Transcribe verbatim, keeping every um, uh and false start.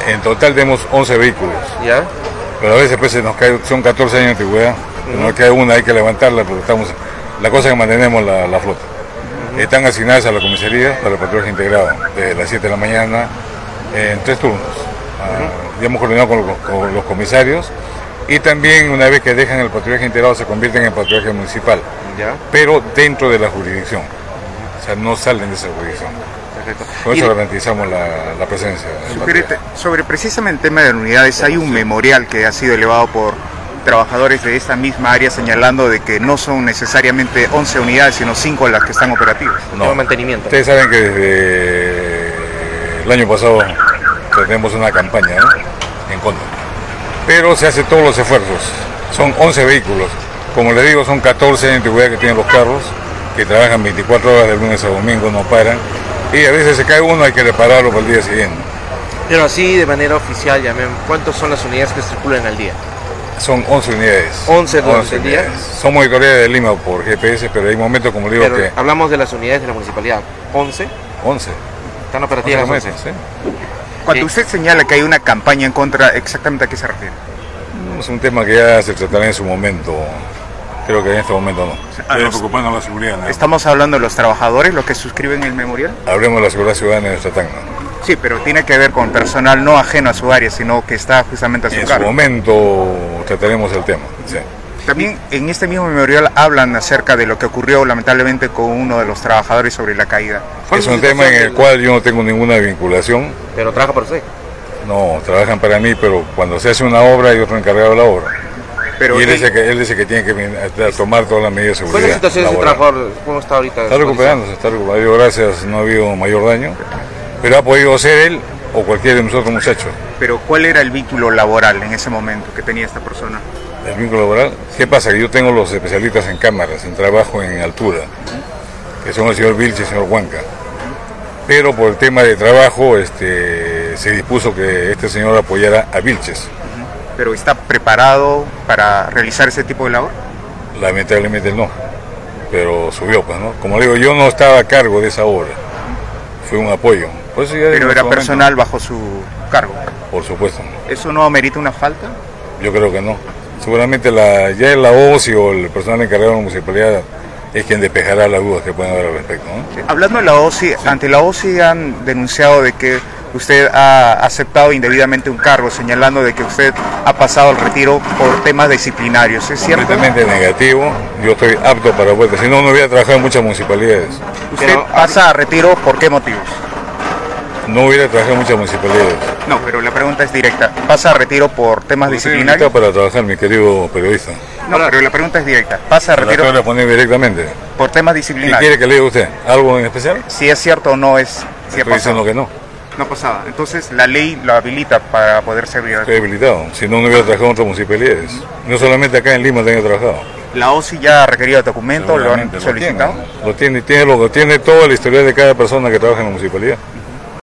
En total tenemos once vehículos. ¿Ya? Pero a veces pues se nos cae, son catorce años de antigüedad, uh-huh. Nos cae una, hay que levantarla, pero estamos, la cosa es que mantenemos la, la flota. Uh-huh. Están asignadas a la comisaría para el patrullaje integrado, de las siete de la mañana, en tres turnos. Uh-huh. Uh, ya hemos coordinado con, con los comisarios y también una vez que dejan el patrullaje integrado se convierten en patrullaje municipal, ¿ya? Pero dentro de la jurisdicción, uh-huh. O sea, no salen de esa jurisdicción. Perfecto. Con eso garantizamos la, la presencia. Sobre, sobre precisamente el tema de las unidades, hay un memorial que ha sido elevado por trabajadores de esta misma área señalando de que no son necesariamente once unidades, sino cinco las que están operativas. No, mantenimiento. Ustedes saben que desde el año pasado tenemos una campaña, ¿no?, en contra. Pero se hacen todos los esfuerzos. Son once vehículos. Como les digo, son catorce de antigüedad que tienen los carros, que trabajan veinticuatro horas de lunes a domingo, no paran. Y a veces se cae uno, hay que repararlo para el día siguiente. Pero así, de manera oficial, llamen, ¿cuántas son las unidades que circulan al día? Son once unidades. once durante el día. Son monitoreadas de Lima por G P S, pero hay momentos, como digo, pero que... hablamos de las unidades de la municipalidad. ¿once? once. ¿Están operativas las once? Sí. Cuando usted señala que hay una campaña en contra, ¿exactamente a qué se refiere? Es un tema que ya se tratará en su momento. Creo que en este momento no. Ah, Estoy preocupando la seguridad, ¿no? ¿Estamos hablando de los trabajadores, los que suscriben el memorial? Hablemos de la seguridad ciudadana de nuestra Tacna. Sí, pero tiene que ver con personal no ajeno a su área, sino que está justamente a su en cargo. En su momento trataremos el tema, sí. También en este mismo memorial hablan acerca de lo que ocurrió lamentablemente con uno de los trabajadores sobre la caída. Es un tema en el cual yo no tengo ninguna vinculación. ¿Pero trabaja por usted? No, trabajan para mí, pero cuando se hace una obra hay otro encargado de la obra. Pero y él, él, dice que, él dice que tiene que tomar todas las medidas de seguridad. ¿Cuál es la situación de ese trabajador? ¿Cómo está ahorita? Está recuperándose, está recuperando. Gracias, no ha habido mayor daño. Pero ha podido ser él o cualquiera de nosotros muchachos. Pero ¿cuál era el vínculo laboral en ese momento que tenía esta persona? El vínculo laboral, ¿qué pasa? Que yo tengo los especialistas en cámaras, en trabajo en altura, que son el señor Vilches y el señor Huanca. Pero por el tema de trabajo este, se dispuso que este señor apoyara a Vilches. ¿Pero está preparado para realizar ese tipo de labor? Lamentablemente no, pero subió, pues, ¿no? Como le digo, yo no estaba a cargo de esa obra, fue un apoyo. Pues, pero era personal bajo su cargo. Por supuesto. ¿Eso no amerita una falta? Yo creo que no. Seguramente la, ya la O C I o el personal encargado de la municipalidad es quien despejará las dudas que pueden haber al respecto, ¿no? Sí. Hablando de la O C I, sí. Ante la O C I han denunciado de que usted ha aceptado indebidamente un cargo, señalando de que usted ha pasado al retiro por temas disciplinarios, ¿es cierto? Completamente negativo, yo estoy apto para vuelta, si no, no hubiera trabajado en muchas municipalidades. ¿Usted pero, pasa a retiro por qué motivos? No hubiera trabajado en muchas municipalidades. No, pero la pregunta es directa, ¿pasa a retiro por temas Usted disciplinarios? Para trabajar, mi querido periodista. No, pero la pregunta es directa, ¿pasa a retiro? La poner directamente. Por temas disciplinarios. ¿Y quiere que le diga usted algo en especial? Si es cierto o no es... Si Estoy diciendo que no. No pasaba. Entonces la ley lo habilita para poder servir. Estoy habilitado. Si no, no hubiera trabajado en otras municipalidades. No solamente acá en Lima tengo trabajado. ¿La O C I ya ha requerido documentos? ¿Lo han solicitado? Lo tiene, lo tiene, lo tiene toda la historia de cada persona que trabaja en la municipalidad.